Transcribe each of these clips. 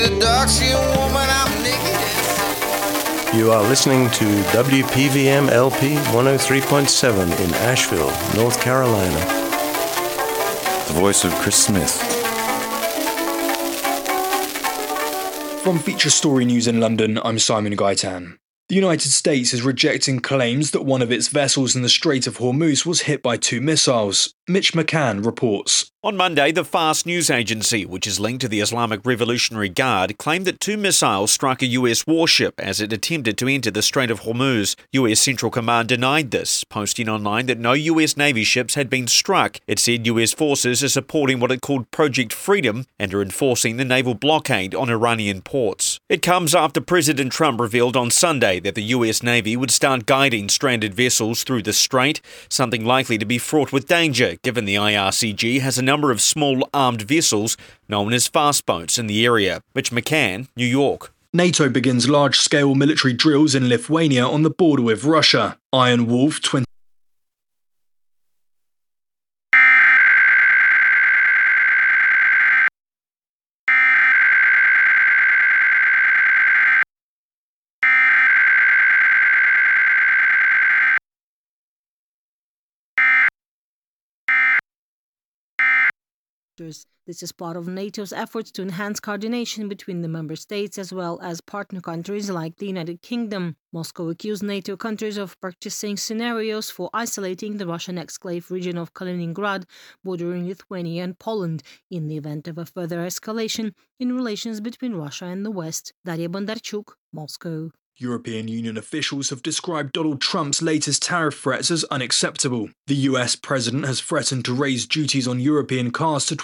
You are listening to WPVM LP 103.7 in Asheville, North Carolina. The voice of Chris Smith. From Feature Story News in London, I'm Simon Gaitan. The United States is rejecting claims that one of its vessels in the Strait of Hormuz was hit by 2 missiles. Mitch McCann reports. On Monday, the Fast News Agency, which is linked to the Islamic Revolutionary Guard, claimed that 2 missiles struck a US warship as it attempted to enter the Strait of Hormuz. US Central Command denied this, posting online that no US Navy ships had been struck. It said US forces are supporting what it called Project Freedom and are enforcing the naval blockade on Iranian ports. It comes after President Trump revealed on Sunday that the US Navy would start guiding stranded vessels through the strait, something likely to be fraught with danger given the IRCG has a number of small armed vessels known as fast boats in the area. Mitch McCann, New York. NATO begins large-scale military drills in Lithuania on the border with Russia. Iron Wolf 20. This is part of NATO's efforts to enhance coordination between the member states as well as partner countries like the United Kingdom. Moscow accused NATO countries of purchasing scenarios for isolating the Russian exclave region of Kaliningrad, bordering Lithuania and Poland, in the event of a further escalation in relations between Russia and the West. Daria Bondarchuk, Moscow. European Union officials have described Donald Trump's latest tariff threats as unacceptable. The US president has threatened to raise duties on European cars to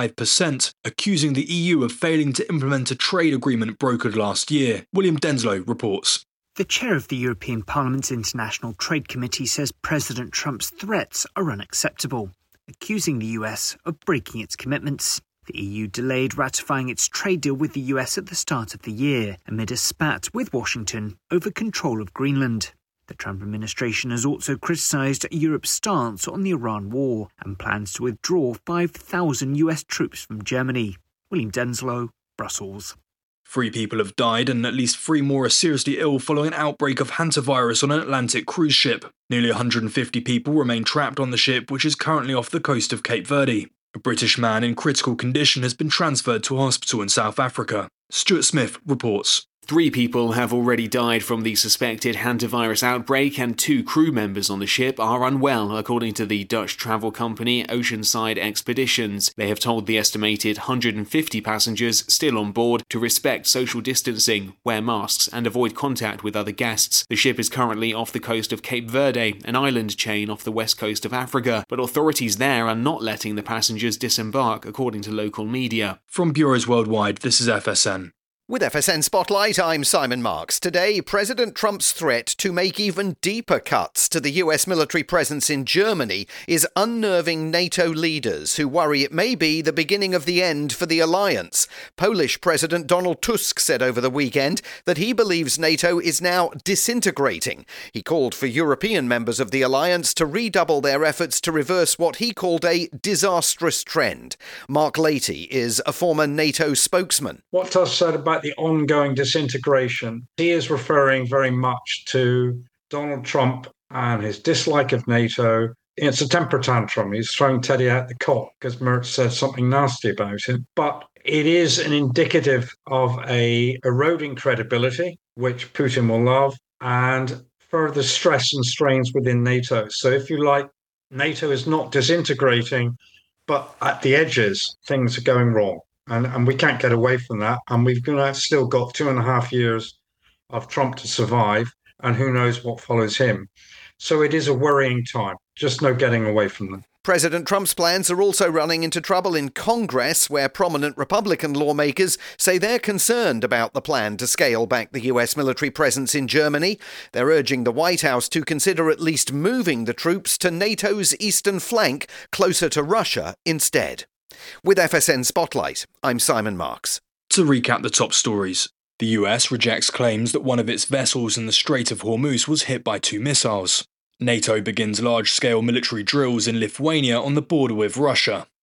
25%, accusing the EU of failing to implement a trade agreement brokered last year. William Denslow reports. The chair of the European Parliament's International Trade Committee says President Trump's threats are unacceptable, accusing the US of breaking its commitments. The EU delayed ratifying its trade deal with the US at the start of the year, amid a spat with Washington over control of Greenland. The Trump administration has also criticised Europe's stance on the Iran war and plans to withdraw 5,000 US troops from Germany. William Denslow, Brussels. 3 people have died and at least 3 more are seriously ill following an outbreak of hantavirus on an Atlantic cruise ship. Nearly 150 people remain trapped on the ship, which is currently off the coast of Cape Verde. A British man in critical condition has been transferred to a hospital in South Africa. Stuart Smith reports. 3 people have already died from the suspected hantavirus outbreak and 2 crew members on the ship are unwell, according to the Dutch travel company Oceanside Expeditions. They have told the estimated 150 passengers still on board to respect social distancing, wear masks and avoid contact with other guests. The ship is currently off the coast of Cape Verde, an island chain off the west coast of Africa, but authorities there are not letting the passengers disembark, according to local media. From Bureaus Worldwide, this is FSN. With FSN Spotlight, I'm Simon Marks. Today, President Trump's threat to make even deeper cuts to the US military presence in Germany is unnerving NATO leaders who worry it may be the beginning of the end for the alliance. Polish President Donald Tusk said over the weekend that he believes NATO is now disintegrating. He called for European members of the alliance to redouble their efforts to reverse what he called a disastrous trend. Mark Leahy is a former NATO spokesman. What Tusk said about the ongoing disintegration, he is referring very much to Donald Trump and his dislike of NATO. It's a temper tantrum. He's throwing Teddy out the cot because Merz said something nasty about him. But it is an indicative of a eroding credibility, which Putin will love, and further stress and strains within NATO. So if you like, NATO is not disintegrating, but at the edges, things are going wrong. And we can't get away from that. And we've still got 2.5 years of Trump to survive, and who knows what follows him. So it is a worrying time. Just no getting away from them. President Trump's plans are also running into trouble in Congress, where prominent Republican lawmakers say they're concerned about the plan to scale back the US military presence in Germany. They're urging the White House to consider at least moving the troops to NATO's eastern flank, closer to Russia instead. With FSN Spotlight, I'm Simon Marks. To recap the top stories, the US rejects claims that one of its vessels in the Strait of Hormuz was hit by 2 missiles. NATO begins large-scale military drills in Lithuania on the border with Russia.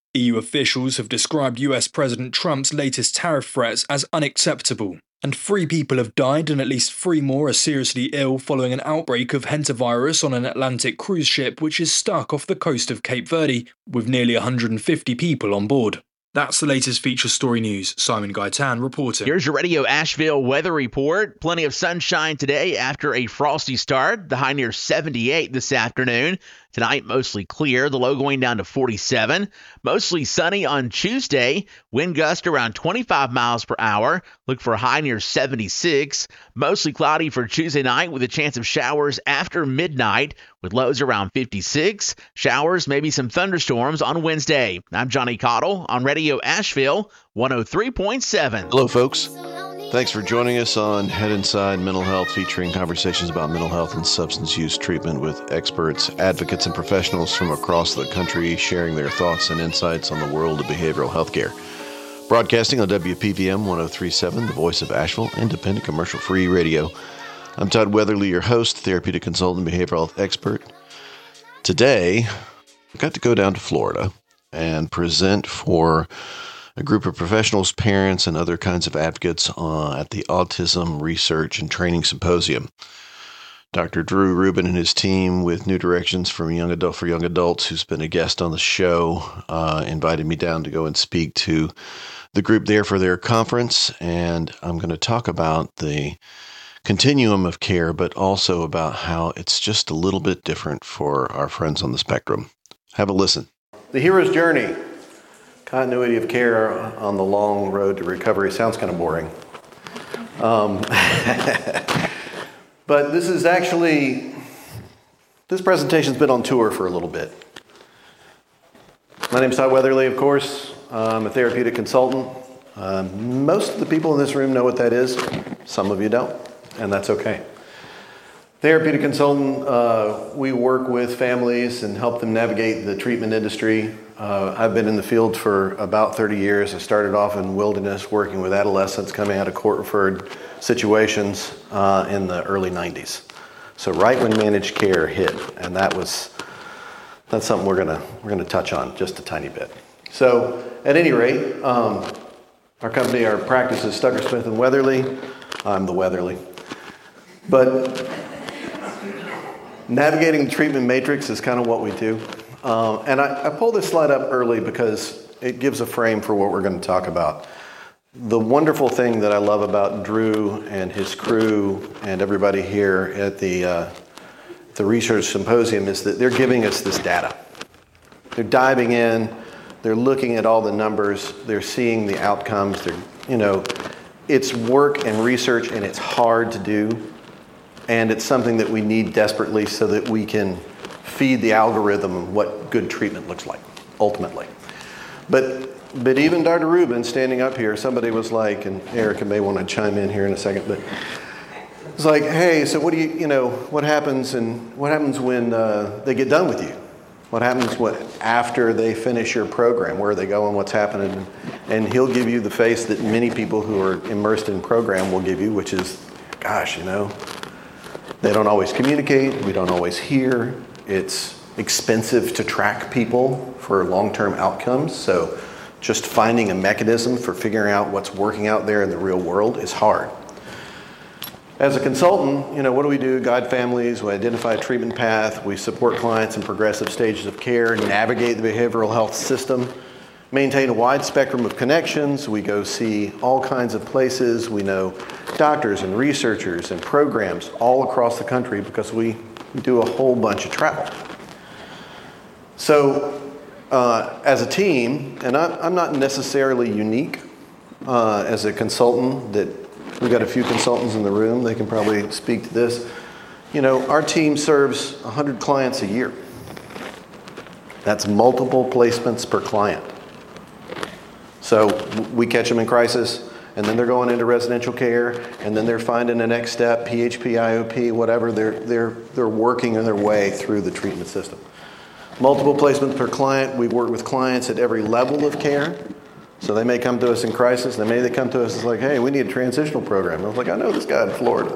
EU officials have described US President Trump's latest tariff threats as unacceptable, and 3 people have died and at least 3 more are seriously ill following an outbreak of hantavirus on an Atlantic cruise ship which is stuck off the coast of Cape Verde, with nearly 150 people on board. That's the latest feature story news. Simon Gaitan reporting. Here's your Radio Asheville weather report. Plenty of sunshine today after a frosty start. The high near 78 this afternoon. Tonight, mostly clear, the low going down to 47. Mostly sunny on Tuesday. Wind gust around 25 miles per hour. Look for a high near 76. Mostly cloudy for Tuesday night with a chance of showers after midnight with lows around 56. Showers, maybe some thunderstorms on Wednesday. I'm Johnny Cottle on Radio Asheville 103.7. Hello, folks. Thanks for joining us on Head Inside Mental Health, featuring conversations about mental health and substance use treatment with experts, advocates, and professionals from across the country sharing their thoughts and insights on the world of behavioral health care. Broadcasting on WPVM 103.7, the voice of Asheville, independent commercial-free radio. I'm Todd Weatherly, your host, therapeutic consultant, behavioral health expert. Today, I got to go down to Florida and present for a group of professionals, parents, and other kinds of advocates at the Autism Research and Training Symposium. Dr. Drew Rubin and his team with New Directions for Young Adults, who's been a guest on the show, invited me down to go and speak to the group there for their conference. And I'm going to talk about the continuum of care, but also about how it's just a little bit different for our friends on the spectrum. Have a listen. The hero's journey. Continuity of care on the long road to recovery sounds kind of boring. But this presentation's been on tour for a little bit. My name's Todd Weatherly, of course. I'm a therapeutic consultant. Most of the people in this room know what that is. Some of you don't, and that's okay. Therapeutic consultant, we work with families and help them navigate the treatment industry. I've been in the field for about 30 years. I started off in wilderness working with adolescents coming out of court-referred situations in the early 90s. So right when managed care hit, and that's something we're gonna touch on just a tiny bit. So at any rate, our company, our practice is Stucker Smith and Weatherly. I'm the Weatherly. But navigating the treatment matrix is kind of what we do. And I pulled this slide up early because it gives a frame for what we're going to talk about. The wonderful thing that I love about Drew and his crew and everybody here at the Research Symposium is that they're giving us this data. They're diving in, they're looking at all the numbers, they're seeing the outcomes. It's work and research, and it's hard to do. And it's something that we need desperately so that we can feed the algorithm what good treatment looks like, ultimately. But even Dr. Rubin standing up here, somebody was like, and Erica may want to chime in here in a second, but it's like, hey, so what happens when they get done with you? What happens after they finish your program? Where are they going? What's happening? And he'll give you the face that many people who are immersed in program will give you, which is, gosh, they don't always communicate. We don't always hear. It's expensive to track people for long-term outcomes. So just finding a mechanism for figuring out what's working out there in the real world is hard. As a consultant, what do we do? Guide families, we identify a treatment path, we support clients in progressive stages of care, navigate the behavioral health system, maintain a wide spectrum of connections. We go see all kinds of places. We know doctors and researchers and programs all across the country because we do a whole bunch of travel. So as a team, and I'm not necessarily unique as a consultant, that we've got a few consultants in the room, they can probably speak to this. Our team serves 100 clients a year. That's multiple placements per client. So we catch them in crisis, and then they're going into residential care, and then they're finding the next step, PHP, IOP, whatever. They're working their way through the treatment system. Multiple placements per client. We work with clients at every level of care. So they may come to us in crisis. They come to us as like, hey, we need a transitional program. I was like, I know this guy in Florida.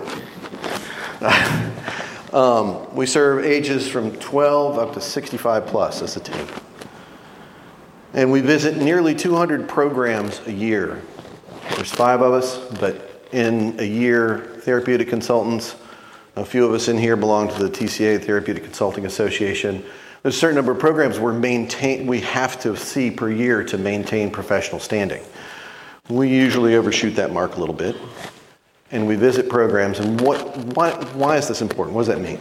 We serve ages from 12 up to 65 plus as a team. And we visit nearly 200 programs a year. There's 5 of us, but in a year, therapeutic consultants, a few of us in here belong to the TCA, Therapeutic Consulting Association. There's a certain number of programs we have to see per year to maintain professional standing. We usually overshoot that mark a little bit. And we visit programs, and why is this important? What does that mean?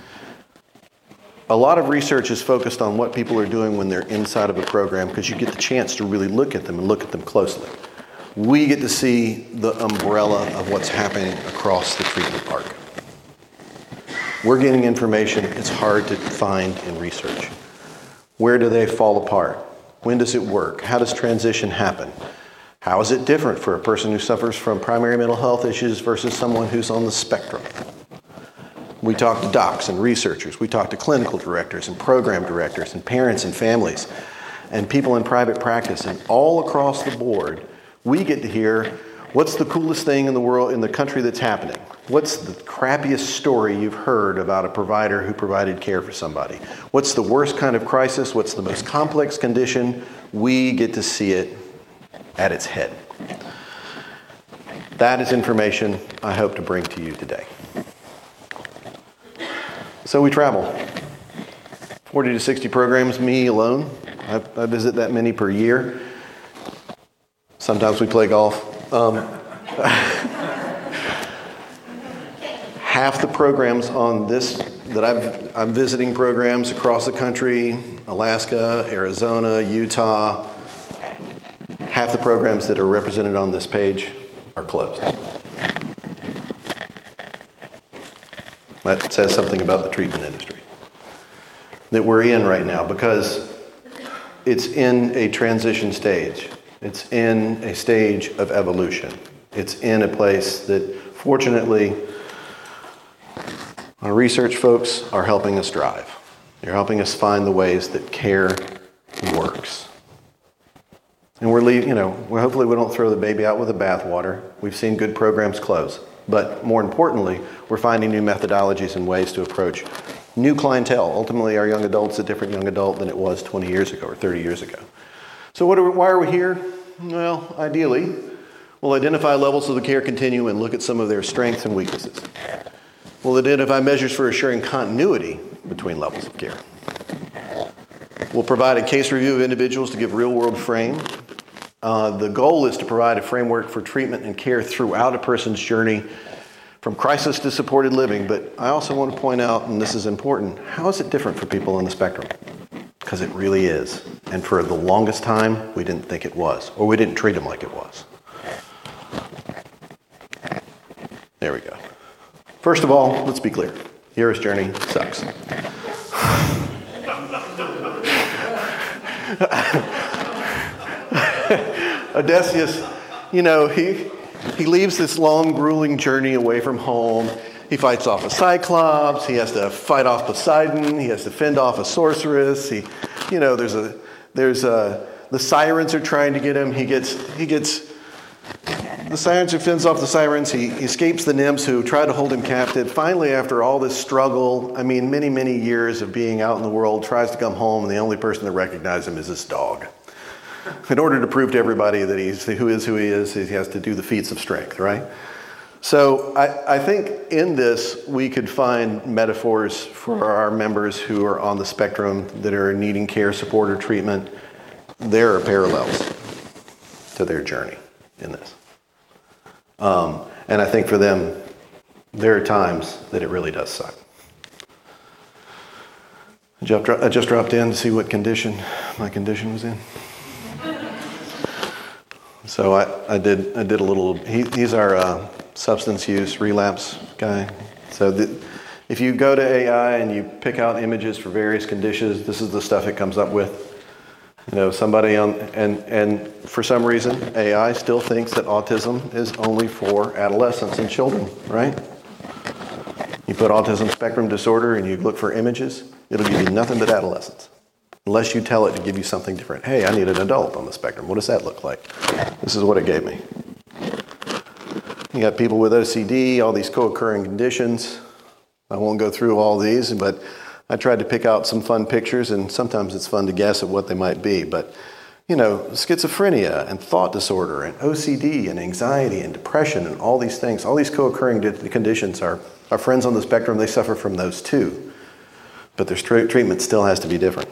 A lot of research is focused on what people are doing when they're inside of a program because you get the chance to really look at them and look at them closely. We get to see the umbrella of what's happening across the treatment arc. We're getting information it's hard to find in research. Where do they fall apart? When does it work? How does transition happen? How is it different for a person who suffers from primary mental health issues versus someone who's on the spectrum? We talk to docs and researchers. We talk to clinical directors and program directors and parents and families and people in private practice. And all across the board, we get to hear what's the coolest thing in the world, in the country that's happening. What's the crappiest story you've heard about a provider who provided care for somebody? What's the worst kind of crisis? What's the most complex condition? We get to see it at its head. That is information I hope to bring to you today. So we travel. 40 to 60 programs, me alone. I visit that many per year. Sometimes we play golf. Half the programs on this that I'm visiting programs across the country, Alaska, Arizona, Utah. Half the programs that are represented on this page are closed. That says something about the treatment industry that we're in right now because it's in a transition stage. It's in a stage of evolution. It's in a place that, fortunately, our research folks are helping us drive. They're helping us find the ways that care works. And hopefully we don't throw the baby out with the bathwater. We've seen good programs close. But more importantly, we're finding new methodologies and ways to approach new clientele. Ultimately, our young adult's a different young adult than it was 20 years ago or 30 years ago. So why are we here? Well, ideally, we'll identify levels of the care continuum and look at some of their strengths and weaknesses. We'll identify measures for assuring continuity between levels of care. We'll provide a case review of individuals to give real-world frame. The goal is to provide a framework for treatment and care throughout a person's journey from crisis to supported living. But I also want to point out, and this is important, how is it different for people on the spectrum? Because it really is. And for the longest time, we didn't think it was, or we didn't treat them like it was. There we go. First of all, let's be clear. Hero's journey sucks. Odysseus, he leaves this long, grueling journey away from home. He fights off a Cyclops. He has to fight off Poseidon. He has to fend off a sorceress. The sirens are trying to get him. The sirens, who fends off the sirens. He escapes the nymphs who try to hold him captive. Finally, after all this struggle, many, many years of being out in the world, tries to come home, and the only person to recognize him is this dog. In order to prove to everybody that he's who he is, he has to do the feats of strength, right? So I think in this, we could find metaphors for our members who are on the spectrum that are needing care, support, or treatment. There are parallels to their journey in this. And I think for them, there are times that it really does suck. I just dropped in to see what condition my condition was in. So I did a little. He's our substance use relapse guy. So if you go to AI and you pick out images for various conditions, this is the stuff it comes up with. Somebody and for some reason, AI still thinks that autism is only for adolescents and children, right? You put autism spectrum disorder and you look for images, it'll give you nothing but adolescents. Unless you tell it to give you something different. Hey, I need an adult on the spectrum. What does that look like? This is what it gave me. You got people with OCD, all these co-occurring conditions. I won't go through all these, but I tried to pick out some fun pictures, and sometimes it's fun to guess at what they might be. But, schizophrenia and thought disorder and OCD and anxiety and depression and all these things, all these co-occurring conditions. Our friends on the spectrum, they suffer from those too. But their treatment still has to be different.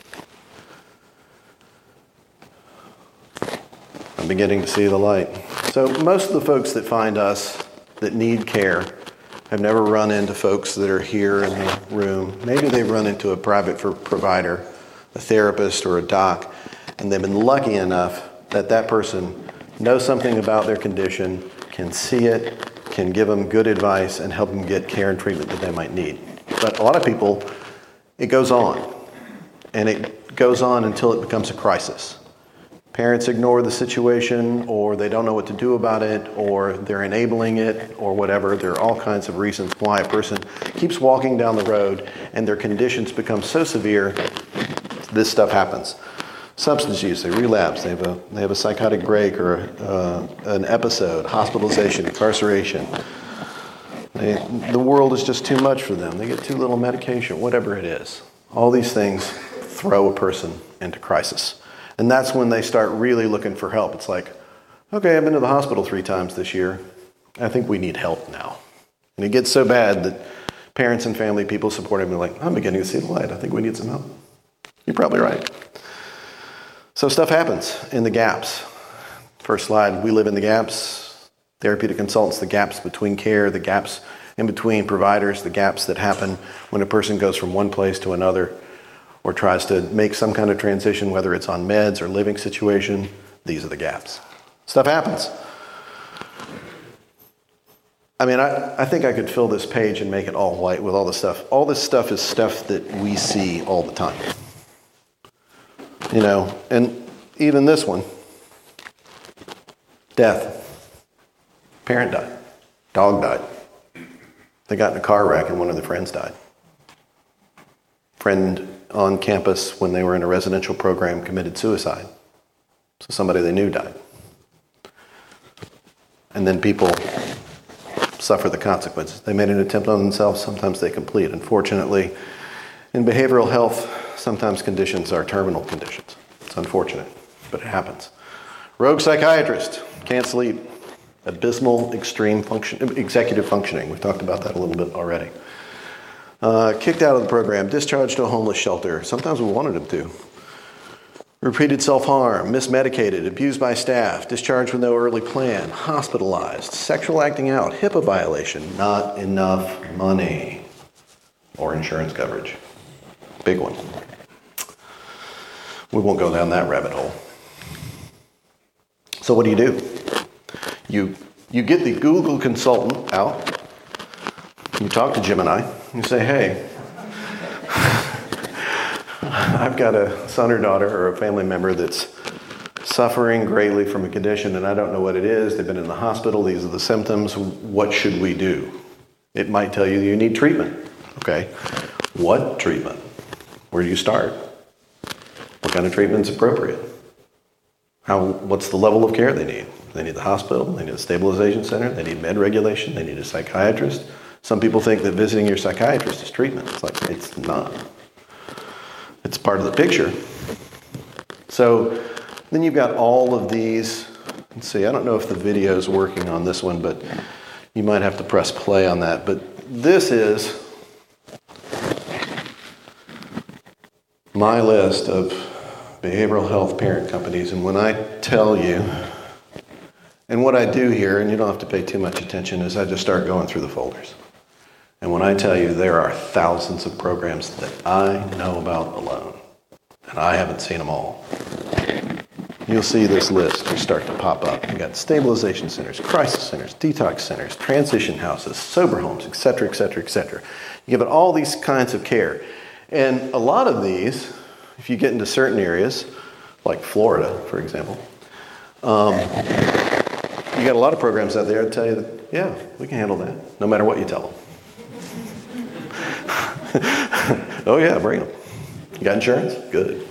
I'm beginning to see the light. So most of the folks that find us that need care have never run into folks that are here in the room. Maybe they've run into a private provider, a therapist or a doc, and they've been lucky enough that that person knows something about their condition, can see it, can give them good advice, and help them get care and treatment that they might need. But a lot of people, it goes on. And it goes on until it becomes a crisis. Parents ignore the situation, or they don't know what to do about it, or they're enabling it, or whatever. There are all kinds of reasons why a person keeps walking down the road and their conditions become so severe, this stuff happens. Substance use, they relapse, they have a psychotic break or an episode, hospitalization, incarceration. The world is just too much for them. They get too little medication, whatever it is. All these things throw a person into crisis. And that's when they start really looking for help. It's like, okay, I've been to the hospital 3 times this year. I think we need help now. And it gets so bad that parents and family people supporting me are like, I'm beginning to see the light. I think we need some help. You're probably right. So stuff happens in the gaps. First slide, we live in the gaps. Therapeutic consultants, the gaps between care, the gaps in between providers, the gaps that happen when a person goes from one place to another or tries to make some kind of transition, whether it's on meds or living situation. These are the gaps. Stuff happens. I mean, I think I could fill this page and make it all white with all this stuff. All this stuff is stuff that we see all the time. And even this one, death. Parent died. Dog died. They got in a car wreck and one of their friends died. Friend on campus when they were in a residential program committed suicide. So somebody they knew died. And then people suffer the consequences. They made an attempt on themselves, sometimes they complete. Unfortunately, in behavioral health, sometimes conditions are terminal conditions. It's unfortunate, but it happens. Rogue psychiatrist, can't sleep, abysmal extreme executive functioning. We've talked about that a little bit already. Kicked out of the program, discharged to a homeless shelter. Sometimes we wanted him to. Repeated self-harm, mismedicated, abused by staff, discharged with no early plan, hospitalized, sexual acting out, HIPAA violation, not enough money or insurance coverage. Big one. We won't go down that rabbit hole. So what do? You get the Google consultant out, you talk to Gemini, you say, hey, I've got a son or daughter or a family member that's suffering greatly from a condition and I don't know what it is. They've been in the hospital. These are the symptoms. What should we do? It might tell you you need treatment. Okay. What treatment? Where do you start? What kind of treatment is appropriate? What's the level of care they need? They need the hospital. They need a stabilization center. They need med regulation. They need a psychiatrist. Some people think that visiting your psychiatrist is treatment. It's like, it's not. It's part of the picture. So then you've got all of these. Let's see, I don't know if the video is working on this one, but you might have to press play on that. But this is my list of behavioral health parent companies. And when I tell you, and what I do here, and you don't have to pay too much attention, is I just start going through the folders. And when I tell you there are thousands of programs that I know about alone, and I haven't seen them all, you'll see this list just start to pop up. You've got stabilization centers, crisis centers, detox centers, transition houses, sober homes, et cetera, et cetera, et cetera. You give it all these kinds of care. And a lot of these, if you get into certain areas, like Florida, for example, you got a lot of programs out there that tell you that, yeah, we can handle that, no matter what you tell them. Oh yeah, bring them. You got insurance? Good.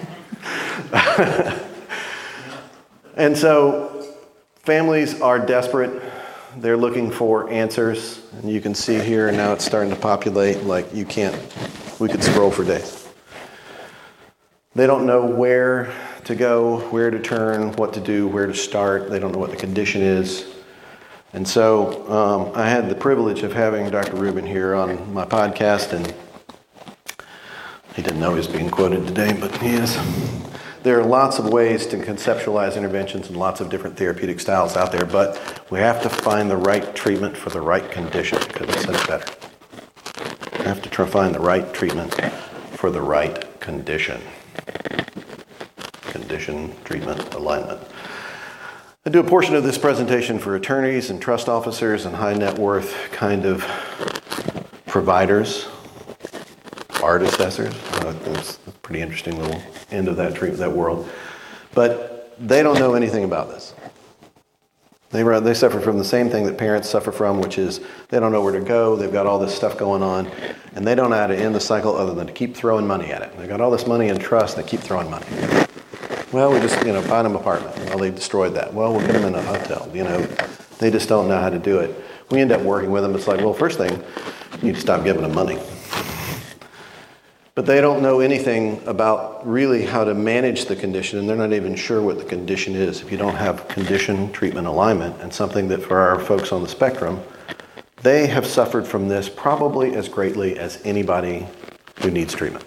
And so families are desperate. They're looking for answers. And you can see here now it's starting to populate like we could scroll for days. They don't know where to go, where to turn, what to do, where to start. They don't know what the condition is. And so I had the privilege of having Dr. Rubin here on my podcast, and he didn't know he was being quoted today, but he is. There are lots of ways to conceptualize interventions and lots of different therapeutic styles out there, but we have to find the right treatment for the right condition. Could have said it better. We have to find the right treatment for the right condition. Condition, treatment, alignment. I do a portion of this presentation for attorneys and trust officers and high net worth kind of providers, art assessors. It's a pretty interesting little end of that world. But they don't know anything about this. They suffer from the same thing that parents suffer from, which is they don't know where to go. They've got all this stuff going on, and they don't know how to end the cycle other than to keep throwing money at it. They've got all this money in trust, and they keep throwing money. Well, we just, find them an apartment. Well, they destroyed that. Well, we'll get them in a hotel. They just don't know how to do it. We end up working with them. It's like, well, first thing, you need to stop giving them money. But they don't know anything about really how to manage the condition, and they're not even sure what the condition is. If you don't have condition, treatment, alignment, and something that for our folks on the spectrum, they have suffered from this probably as greatly as anybody who needs treatment.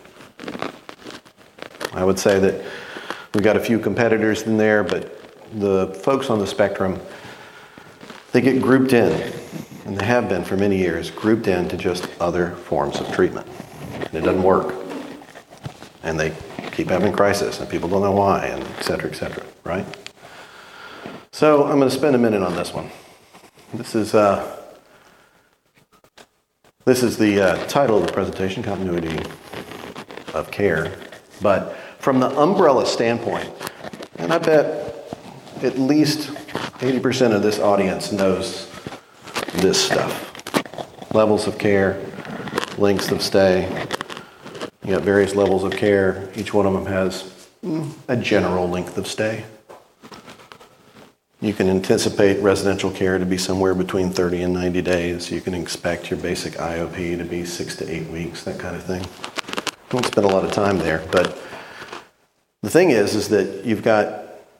I would say that we've got a few competitors in there, but the folks on the spectrum, they get grouped in, and they have been for many years, grouped into just other forms of treatment. And it doesn't work. And they keep having crisis, and people don't know why, and et cetera, right? So I'm going to spend a minute on this one. This is the title of the presentation, Continuity of Care. But from the umbrella standpoint, and I bet at least 80% of this audience knows this stuff. Levels of care, lengths of stay. You got various levels of care. Each one of them has a general length of stay. You can anticipate residential care to be somewhere between 30 and 90 days. You can expect your basic IOP to be 6 to 8 weeks, that kind of thing. I won't spend a lot of time there, but the thing is that you've got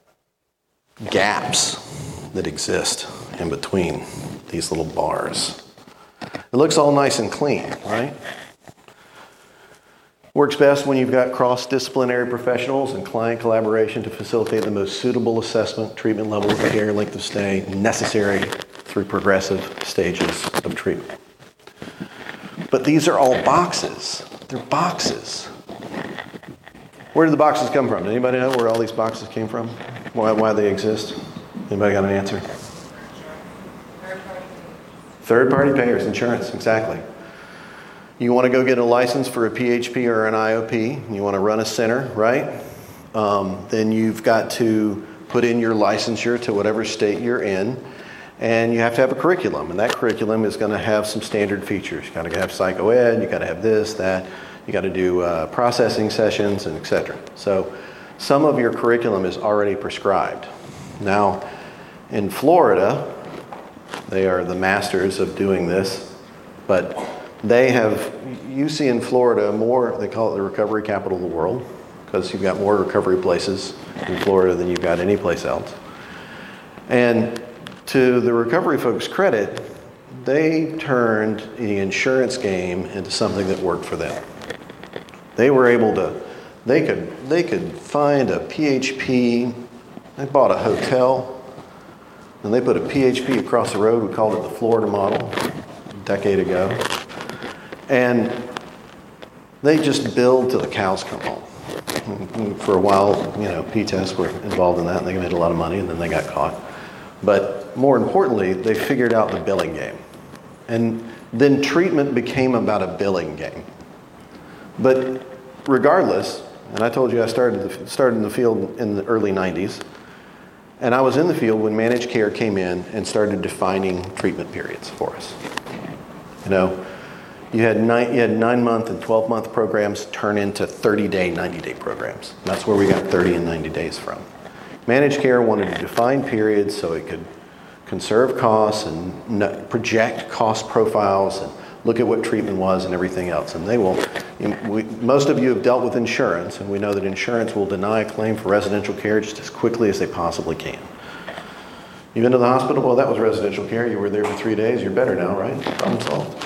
gaps that exist in between these little bars. It looks all nice and clean, right? Works best when you've got cross-disciplinary professionals and client collaboration to facilitate the most suitable assessment, treatment level of care, length of stay necessary through progressive stages of treatment. But these are all boxes. They're boxes. Where did the boxes come from? Anybody know where all these boxes came from? Why they exist? Anybody got an answer? Third-party payers, insurance, exactly. You want to go get a license for a PHP or an IOP, you want to run a center, right? Then you've got to put in your licensure to whatever state you're in, and you have to have a curriculum, and that curriculum is going to have some standard features. You got to have psychoed, you got to have this, that, you got to do processing sessions, and etc. So some of your curriculum is already prescribed. Now, in Florida, they are the masters of doing this, but you see in Florida more, they call it the recovery capital of the world, because you've got more recovery places in Florida than you've got any place else. And to the recovery folks' credit, they turned the insurance game into something that worked for them. They were able to, they could find a PHP, they bought a hotel, and they put a PHP across the road. We called it the Florida model a decade ago. And they just billed till the cows come home. And for a while, P-tests were involved in that, and they made a lot of money, and then they got caught. But more importantly, they figured out the billing game. And then treatment became about a billing game. But regardless, and I told you I started in the field in the early 90s, and I was in the field when managed care came in and started defining treatment periods for us. You had 9-month and 12-month programs turn into 30-day, 90-day programs. And that's where we got 30 and 90 days from. Managed care wanted to define periods so it could conserve costs and project cost profiles and look at what treatment was and everything else. And they will, most of you have dealt with insurance, and we know that insurance will deny a claim for residential care just as quickly as they possibly can. You've been to the hospital? Well, that was residential care. You were there for 3 days. You're better now, right? Problem solved.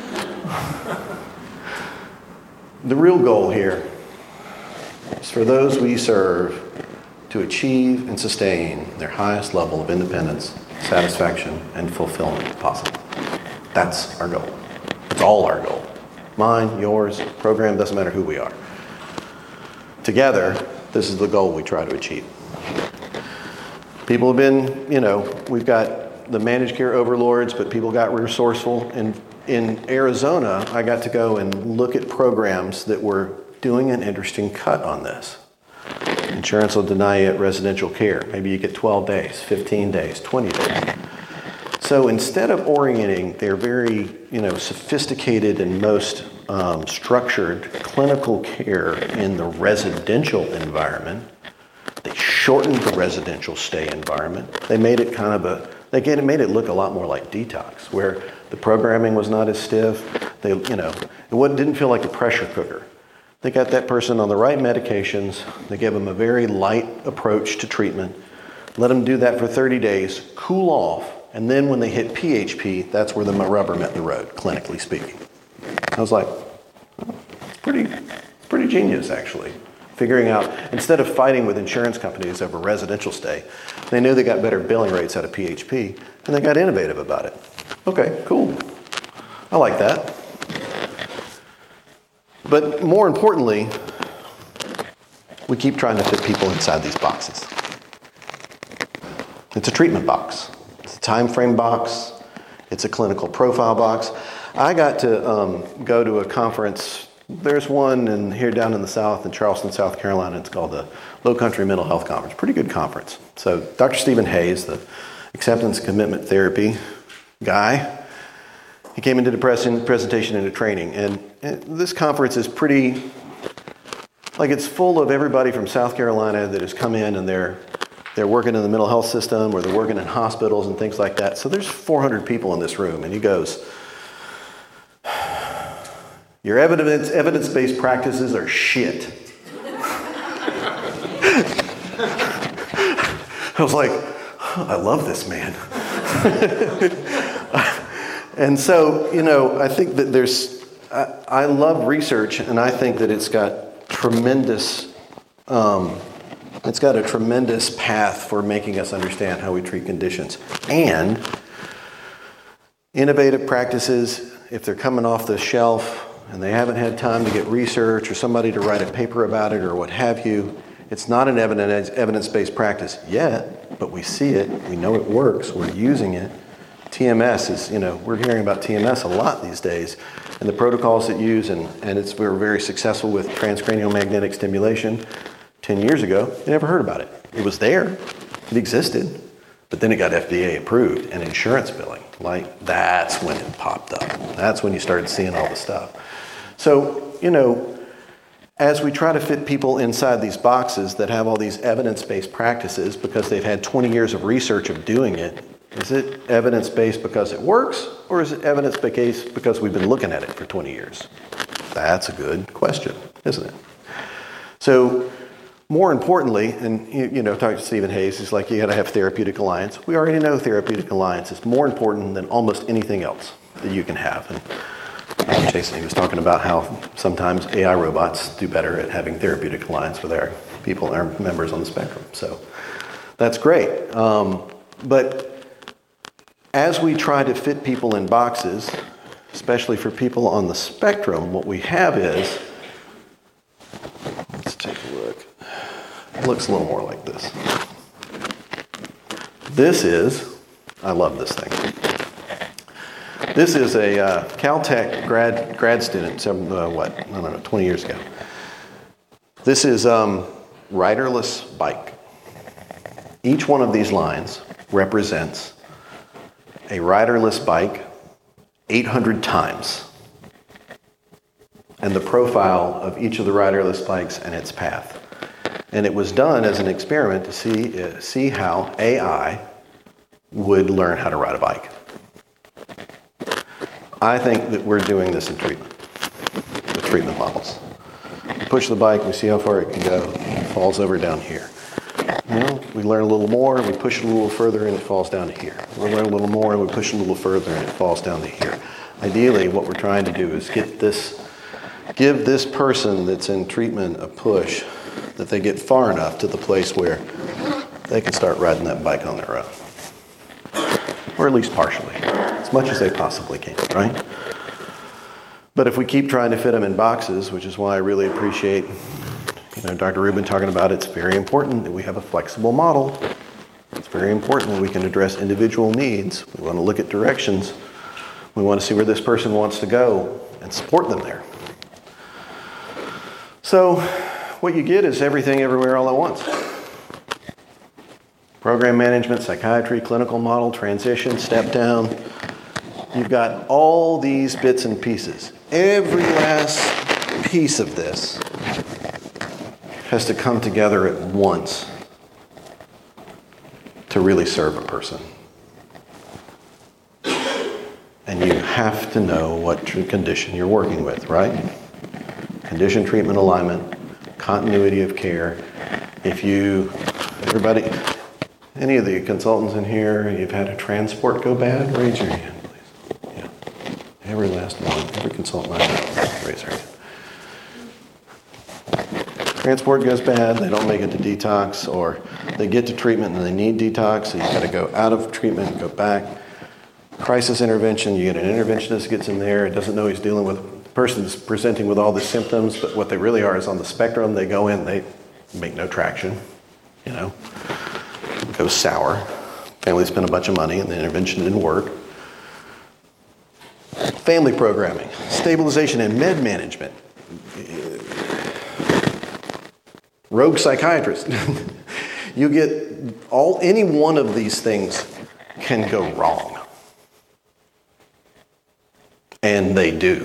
The real goal here is for those we serve to achieve and sustain their highest level of independence, satisfaction, and fulfillment possible. That's our goal. It's all our goal. Mine, yours, program, doesn't matter who we are. Together, this is the goal we try to achieve. People have been, we've got the managed care overlords, but people got resourceful. And in Arizona, I got to go and look at programs that were doing an interesting cut on this. Insurance will deny you residential care. Maybe you get 12 days, 15 days, 20 days. So instead of orienting their very, sophisticated and most structured clinical care in the residential environment, they shortened the residential stay environment. They made it made it look a lot more like detox, where the programming was not as stiff. It didn't feel like a pressure cooker. They got that person on the right medications. They gave them a very light approach to treatment. Let them do that for 30 days, cool off, and then when they hit PHP, that's where the rubber met the road, clinically speaking. I was like, pretty genius, actually. Figuring out, instead of fighting with insurance companies over residential stay, they knew they got better billing rates out of PHP, and they got innovative about it. Okay, cool. I like that. But more importantly, we keep trying to fit people inside these boxes. It's a treatment box. It's a time frame box. It's a clinical profile box. I got to go to a conference. There's one here down in the South, in Charleston, South Carolina. It's called the Low Country Mental Health Conference. Pretty good conference. So Dr. Stephen Hayes, the acceptance commitment therapy guy, he came into the presentation and a training. And this conference is pretty, it's full of everybody from South Carolina that has come in and they're working in the mental health system or they're working in hospitals and things like that. So there's 400 people in this room. And he goes, your evidence-based practices are shit. I was like, I love this man. And so, I think that I love research, and I think that it's got a tremendous path for making us understand how we treat conditions. And innovative practices, if they're coming off the shelf and they haven't had time to get research or somebody to write a paper about it or what have you, it's not an evidence-based practice yet, but we see it, we know it works, we're using it. TMS is, we're hearing about TMS a lot these days, and the protocols it use, and we were very successful with transcranial magnetic stimulation. 10 years ago, you never heard about it. It was there, it existed, but then it got FDA approved and insurance billing. That's when it popped up. That's when you started seeing all the stuff. So, as we try to fit people inside these boxes that have all these evidence-based practices because they've had 20 years of research of doing it, is it evidence-based because it works, or is it evidence-based because we've been looking at it for 20 years? That's a good question, isn't it? So, more importantly, and talking to Stephen Hayes, he's like, you got to have therapeutic alliance. We already know therapeutic alliance is more important than almost anything else that you can have. And Jason, he was talking about how sometimes AI robots do better at having therapeutic alliance with our people, our members on the spectrum. So that's great. But as we try to fit people in boxes, especially for people on the spectrum, what we have is, let's take a look. It looks a little more like this. This is, I love this thing. This is a Caltech grad student, 20 years ago. This is riderless bike. Each one of these lines represents a riderless bike 800 times, and the profile of each of the riderless bikes and its path. And it was done as an experiment to see how AI would learn how to ride a bike. I think that we're doing this in treatment, with treatment models. We push the bike, we see how far it can go, it falls over down here. You know, we learn a little more, we push it a little further, and it falls down to here. We learn a little more, and we push it a little further, and it falls down to here. Ideally, what we're trying to do is give this person that's in treatment a push that they get far enough to the place where they can start riding that bike on their own. Or at least partially, as much as they possibly can, right? But if we keep trying to fit them in boxes, which is why I really appreciate, Dr. Rubin talking about it's very important that we have a flexible model. It's very important that we can address individual needs. We want to look at directions. We want to see where this person wants to go and support them there. So what you get is everything everywhere all at once. Program management, psychiatry, clinical model, transition, step down. You've got all these bits and pieces. Every last piece of this has to come together at once to really serve a person. And you have to know what condition you're working with, right? Condition, treatment, alignment, continuity of care. Any of the consultants in here, you've had a transport go bad, raise your hand, please. Yeah. Every last one, every consultant I know, raise their hand. Transport goes bad, they don't make it to detox, or they get to treatment and they need detox, so you've got to go out of treatment and go back. Crisis intervention, you get an interventionist gets in there, doesn't know he's dealing with the person's presenting with all the symptoms, but what they really are is on the spectrum. They go in, they make no traction, go sour. Family spent a bunch of money and the intervention didn't work. Family programming, stabilization and med management. Rogue psychiatrist. You get any one of these things can go wrong. And they do.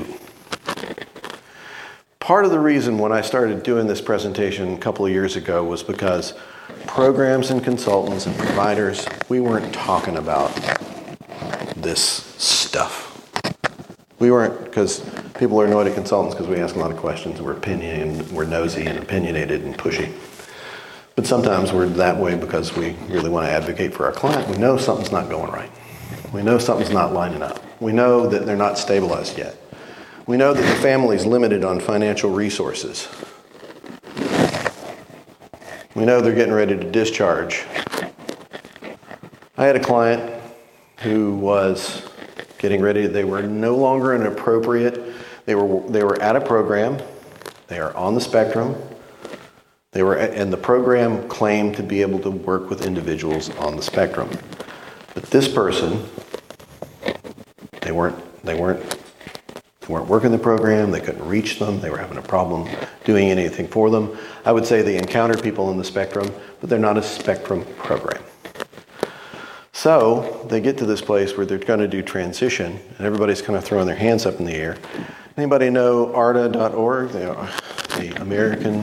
Part of the reason when I started doing this presentation a couple of years ago was because programs and consultants and providers, we weren't talking about this stuff. We weren't, because people are annoyed at consultants because we ask a lot of questions, we're nosy and opinionated and pushy. But sometimes we're that way because we really want to advocate for our client. We know something's not going right. We know something's not lining up. We know that they're not stabilized yet. We know that the family's limited on financial resources. We know they're getting ready to discharge. I had a client who was getting ready. They were no longer an appropriate. They were at a program. They are on the spectrum. And the program claimed to be able to work with individuals on the spectrum. But this person, they weren't working the program. They couldn't reach them. They were having a problem doing anything for them. I would say they encountered people in the spectrum, but they're not a spectrum program. So they get to this place where they're going to do transition, and everybody's kind of throwing their hands up in the air. Anybody know ARDA.org, the American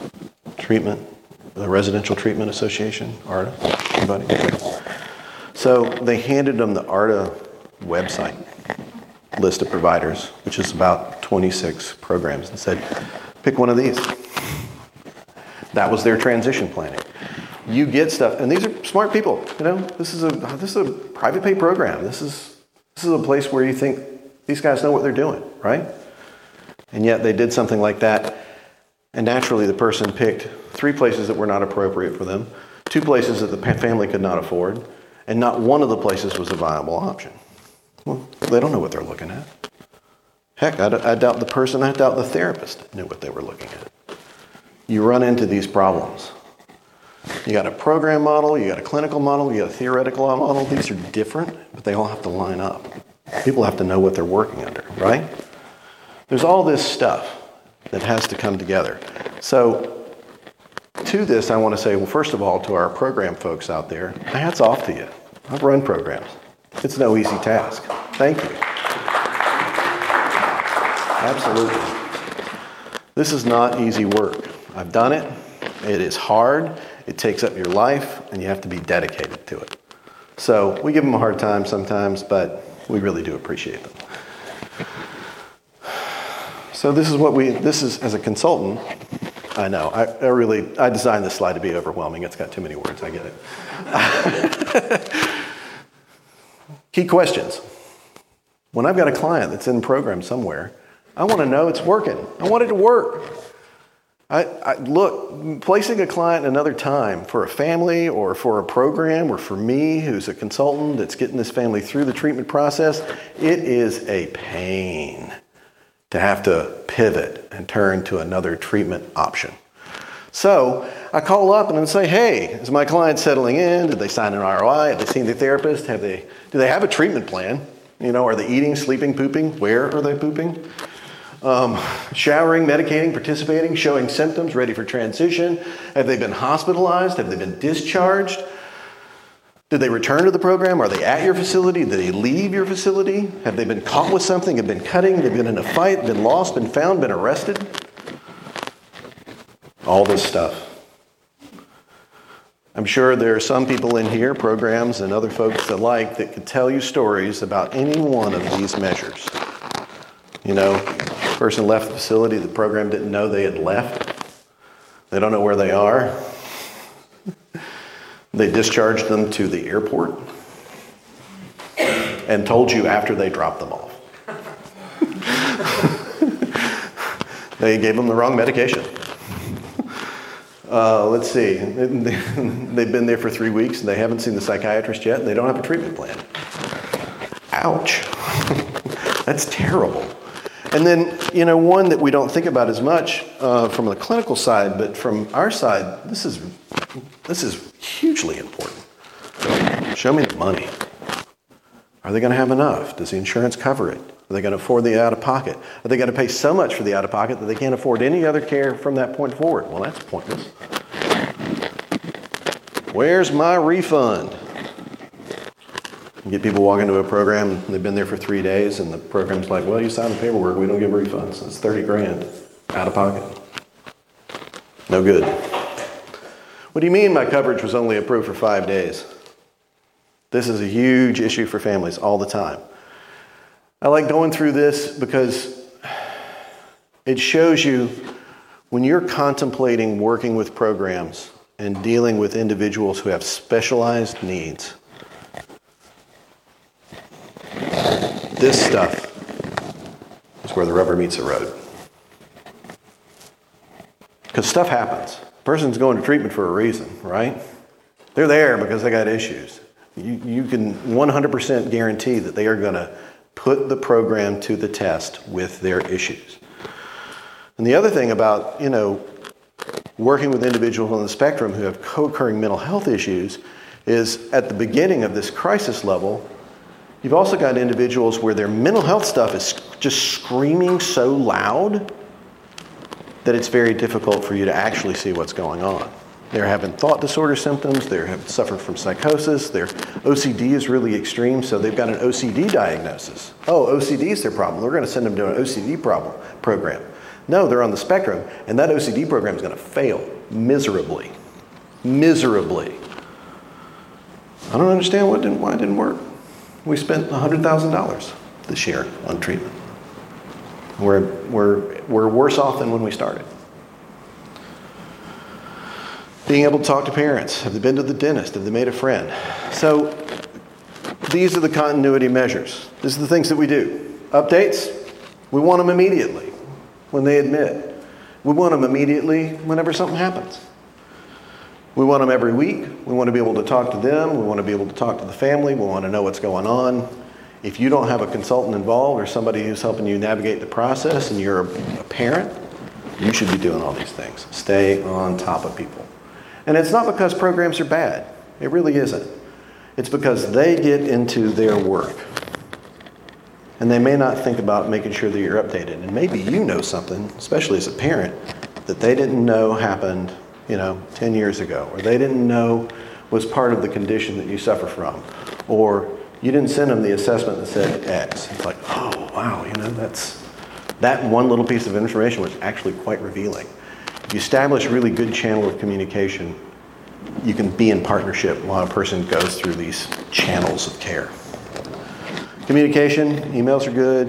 the Residential Treatment Association, ARDA? Anybody? So they handed them the ARDA website list of providers, which is about 26 programs, and said, pick one of these. That was their transition planning. You get stuff, and these are smart people. This is a private pay program. This is a place where you think these guys know what they're doing, right? And yet they did something like that, and naturally the person picked 3 places that were not appropriate for them, 2 places that the family could not afford, and not one of the places was a viable option. Well, they don't know what they're looking at. Heck, I doubt the person, I doubt the therapist knew what they were looking at. You run into these problems. You got a program model, you got a clinical model, you got a theoretical model. These are different, but they all have to line up. People have to know what they're working under, right? There's all this stuff that has to come together. So to this, I want to say, well, first of all, to our program folks out there, hats off to you. I've run programs. It's no easy task. Thank you. Absolutely. This is not easy work. I've done it. It is hard. It takes up your life, and you have to be dedicated to it. So we give them a hard time sometimes, but we really do appreciate them. So this is as a consultant, I know, I designed this slide to be overwhelming. It's got too many words, I get it. Key questions. When I've got a client that's in program somewhere, I want to know it's working. I want it to work. Look, placing a client another time for a family or for a program or for me who's a consultant that's getting this family through the treatment process, it is a pain to have to pivot and turn to another treatment option. So I call up and I say, hey, is my client settling in? Did they sign an ROI? Have they seen the therapist? Do they have a treatment plan? Are they eating, sleeping, pooping? Where are they pooping? Showering, medicating, participating, showing symptoms, ready for transition? Have they been hospitalized? Have they been discharged? Did they return to the program? Are they at your facility? Did they leave your facility? Have they been caught with something? Have been cutting? Have been in a fight? Been lost? Been found? Been arrested? All this stuff. I'm sure there are some people in here, programs and other folks alike, that could tell you stories about any one of these measures. Person left the facility, the program didn't know they had left. They don't know where they are. They discharged them to the airport and told you after they dropped them off. They gave them the wrong medication. Let's see. They've been there for 3 weeks and they haven't seen the psychiatrist yet and they don't have a treatment plan. Ouch. That's terrible. And then, one that we don't think about as much from the clinical side, but from our side, this is hugely important. Show me the money. Are they going to have enough? Does the insurance cover it? Are they going to afford the out-of-pocket? Are they going to pay so much for the out-of-pocket that they can't afford any other care from that point forward? Well, that's pointless. Where's my refund? You get people walk into a program, they've been there for 3 days, and the program's like, well, you signed the paperwork, we don't give refunds. It's $30,000 out of pocket. No good. What do you mean my coverage was only approved for 5 days? This is a huge issue for families all the time. I like going through this because it shows you when you're contemplating working with programs and dealing with individuals who have specialized needs, this stuff is where the rubber meets the road. Because stuff happens. A person's going to treatment for a reason, right? They're there because they got issues. You can 100% guarantee that they are going to put the program to the test with their issues. And the other thing about, working with individuals on the spectrum who have co-occurring mental health issues is at the beginning of this crisis level, you've also got individuals where their mental health stuff is just screaming so loud that it's very difficult for you to actually see what's going on. They're having thought disorder symptoms, they're suffering from psychosis, their OCD is really extreme, so they've got an OCD diagnosis. Oh, OCD is their problem. We're going to send them to an OCD program. No, they're on the spectrum, and that OCD program is going to fail miserably. Miserably. I don't understand why it didn't work. We spent $100,000 this year on treatment. We're worse off than when we started. Being able to talk to parents. Have they been to the dentist? Have they made a friend? So these are the continuity measures. These are the things that we do. Updates, we want them immediately when they admit. We want them immediately whenever something happens. We want them every week. We want to be able to talk to them. We want to be able to talk to the family. We want to know what's going on. If you don't have a consultant involved or somebody who's helping you navigate the process and you're a parent, you should be doing all these things. Stay on top of people. And it's not because programs are bad. It really isn't. It's because they get into their work. And they may not think about making sure that you're updated. And maybe you know something, especially as a parent, that they didn't know happened 10 years ago, or they didn't know was part of the condition that you suffer from, or you didn't send them the assessment that said X. It's like, oh, wow, that one little piece of information was actually quite revealing. If you establish a really good channel of communication, you can be in partnership while a person goes through these channels of care. Communication, emails are good,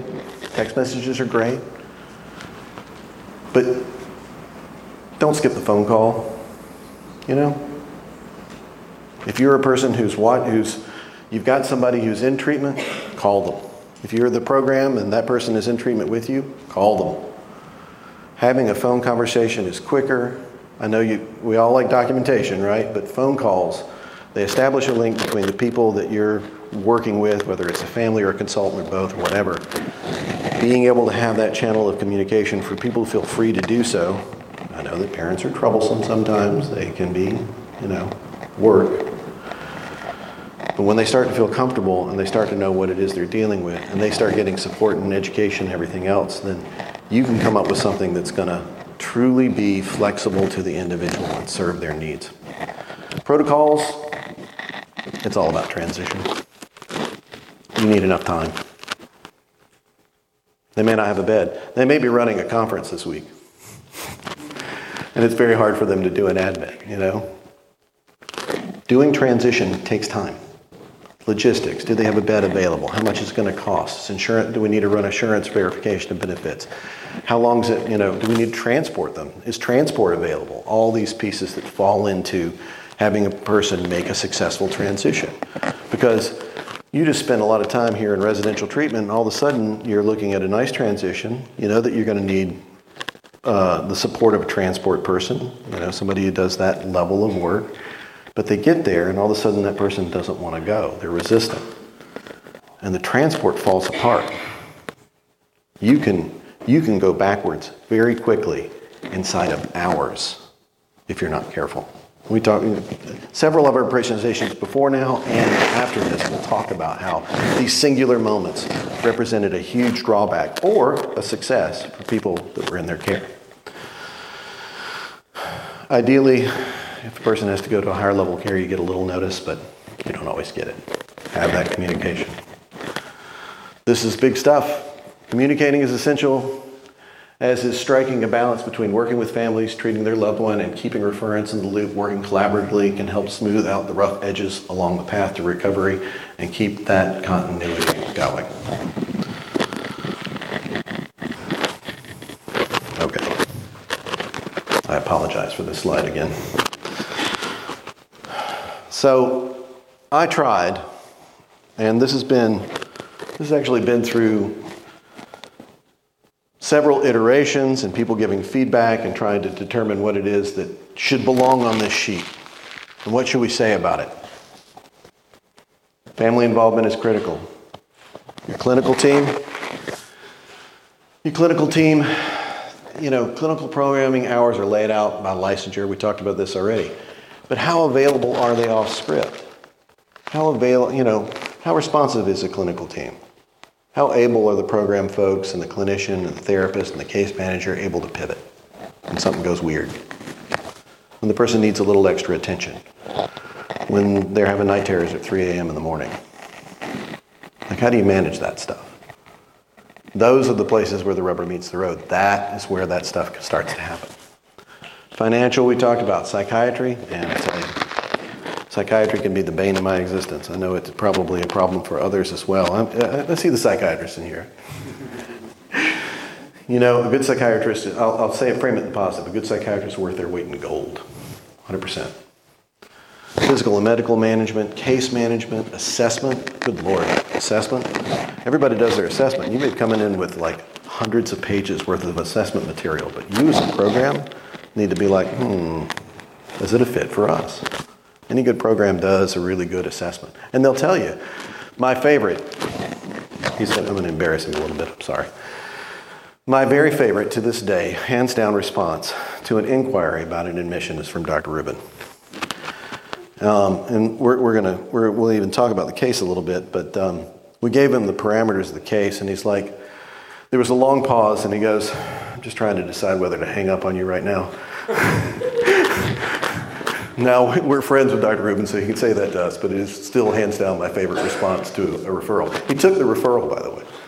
Text messages are great. But don't skip the phone call, you know? If you're a person you've got somebody who's in treatment, call them. If you're the program and that person is in treatment with you, call them. Having a phone conversation is quicker. I know we all like documentation, right? But phone calls, they establish a link between the people that you're working with, whether it's a family or a consultant or both or whatever. Being able to have that channel of communication for people who feel free to do so. I know that parents are troublesome sometimes. They can be, work. But when they start to feel comfortable and they start to know what it is they're dealing with and they start getting support and education and everything else, then you can come up with something that's going to truly be flexible to the individual and serve their needs. Protocols, it's all about transition. You need enough time. They may not have a bed. They may be running a conference this week. And it's very hard for them to do an admin, Doing transition takes time. Logistics, do they have a bed available? How much is it going to cost? Insurance, do we need to run assurance verification of benefits? How long is it, do we need to transport them? Is transport available? All these pieces that fall into having a person make a successful transition. Because you just spend a lot of time here in residential treatment and all of a sudden you're looking at a nice transition. You know that you're going to need the support of a transport person, somebody who does that level of work. But they get there and all of a sudden that person doesn't want to go. They're resistant. And the transport falls apart. You can go backwards very quickly inside of hours if you're not careful. We talk several of our presentations before now and after this will talk about how these singular moments represented a huge drawback or a success for people that were in their care. Ideally, if a person has to go to a higher level of care, you get a little notice, but you don't always get it. Have that communication. This is big stuff. Communicating is essential, as is striking a balance between working with families, treating their loved one, and keeping referrals in the loop. Working collaboratively can help smooth out the rough edges along the path to recovery and keep that continuity going. Okay. I apologize for this slide again. So I tried, and this has actually been through several iterations and people giving feedback and trying to determine what it is that should belong on this sheet. And what should we say about it? Family involvement is critical. Your clinical team, clinical programming hours are laid out by licensure. We talked about this already. But how available are they off script? How responsive is the clinical team? How able are the program folks and the clinician and the therapist and the case manager able to pivot when something goes weird? When the person needs a little extra attention? When they're having night terrors at 3 a.m. in the morning? How do you manage that stuff? Those are the places where the rubber meets the road. That is where that stuff starts to happen. Financial, we talked about. Psychiatry, and I tell you, psychiatry can be the bane of my existence. I know it's probably a problem for others as well. I see the psychiatrists in here. A good psychiatrist, I'll say it, frame it in positive. A good psychiatrist is worth their weight in gold, 100%. Physical and medical management, case management, assessment. Good Lord, assessment. Everybody does their assessment. You may be coming in with hundreds of pages worth of assessment material, but you as a program need to be is it a fit for us? Any good program does a really good assessment. And they'll tell you, my favorite, I'm going to embarrass him a little bit, I'm sorry. My very favorite to this day, hands down response to an inquiry about an admission is from Dr. Rubin. And we'll even talk about the case a little bit, but we gave him the parameters of the case and he's like, there was a long pause and he goes, I'm just trying to decide whether to hang up on you right now. Now, we're friends with Dr. Rubin, so he can say that to us, but it is still hands down my favorite response to a referral. He took the referral, by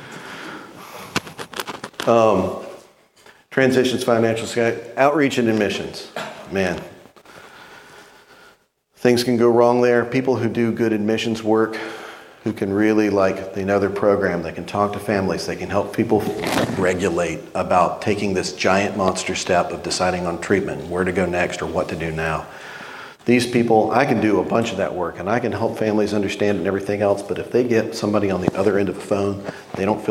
the way. Transitions, financial, outreach and admissions. Man, things can go wrong there. People who do good admissions work who can really, they know their program, they can talk to families, they can help people regulate about taking this giant monster step of deciding on treatment, where to go next or what to do now. These people, I can do a bunch of that work and I can help families understand and everything else, but if they get somebody on the other end of the phone, they don't feel